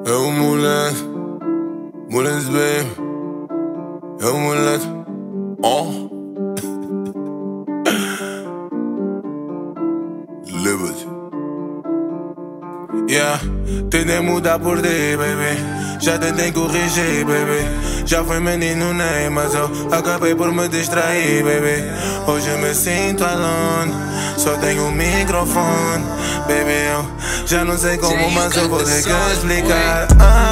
É o moleque, moleque bem, é o moleque, oh. Leva-te. Yeah, tentei mudar por ti, baby. Já tentei corrigir, baby. Já fui menino nem, mas eu acabei por me distrair, baby. Hoje me sinto alone, só tenho um microfone, baby. Eu já não sei como, mas eu vou ter que explicar.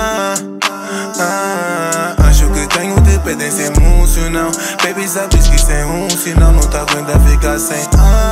Acho que tenho dependência emocional, baby. Sabes que isso é um sinal, não te aguenta ficar sem.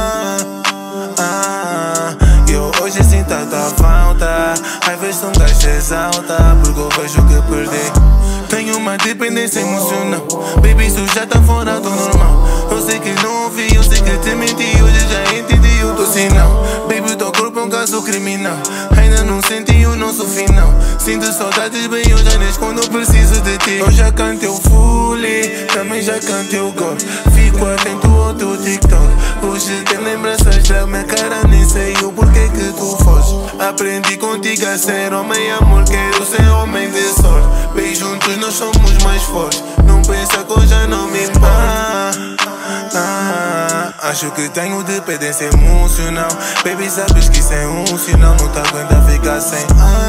Eu hoje sinto tanta falta, às vezes um gajo exalta, porque eu vejo que perdi. Tenho uma dependência emocional, baby, isso já tá fora do normal. Eu sei que não ouvi, eu sei que te menti, hoje já entendi o teu sinal. Baby, o teu corpo é um caso criminal, ainda não senti o nosso final. Sinto saudades, bem, eu já nem escondo, preciso de ti. Eu já cantei o Fully, também já cantei o God. Fico atento ao teu TikTok, hoje tem lembranças da minha cara, nem sei o porquê que tu foges. Aprendi contigo a ser homem, amor, quero ser homem de sorte. Bem, juntos nós somos mais fortes, não pensa que eu já não me importo. Acho que tenho dependência emocional, baby, sabes que isso é um sinal, não te aguenta ficar sem.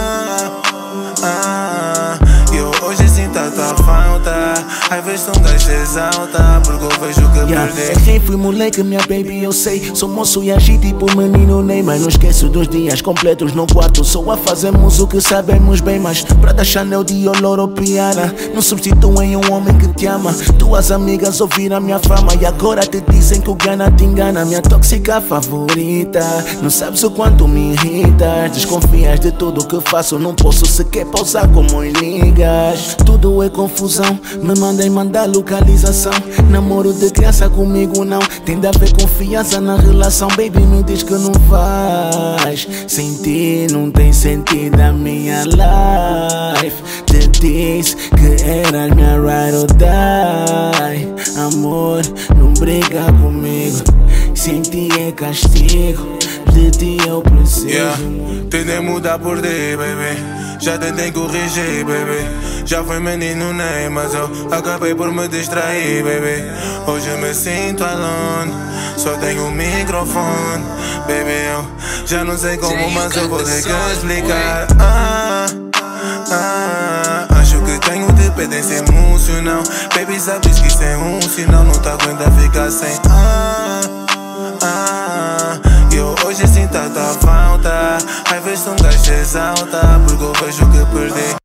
Eu hoje sinto tanta falta, às vezes um gajo exalta, porque eu vejo que perdi. Quem fui moleque, minha baby, eu sei. Sou moço e agi tipo menino Ney, mas não esqueço dos dias completos no quarto. Só a fazemos o que sabemos bem, mas Prada, Chanel, Dior, Loro, Piana não substituem um homem que te ama. Tuas amigas ouviram a minha fama e agora te dizem que o Gana te engana. Minha tóxica favorita, não sabes o quanto me irritas. Desconfias de tudo que faço, não posso sequer pausar como ligas. Tudo é confusão, me mandem mandar localização. Namoro de criança comigo não, tem de haver confiança na relação. Baby, me diz que não vais, sem ti não tem sentido a minha life. Te disse que eras minha ride or die. Amor, não briga comigo, sem ti é castigo, de ti eu preciso. Yeah, tentei mudar por ti, baby. Já tentei corrigir, baby. Já fui menino nem, mas eu acabei por me distrair, baby. Hoje me sinto alone, só tenho um microfone, baby. Eu já não sei como, mas eu vou ter que explicar. Acho que tenho dependência emocional, baby, sabes que isso é um sinal, não te aguenta ficar sem. Eu hoje sinto tanta falta, às vezes um gajo exalta, porque eu vejo que perdi.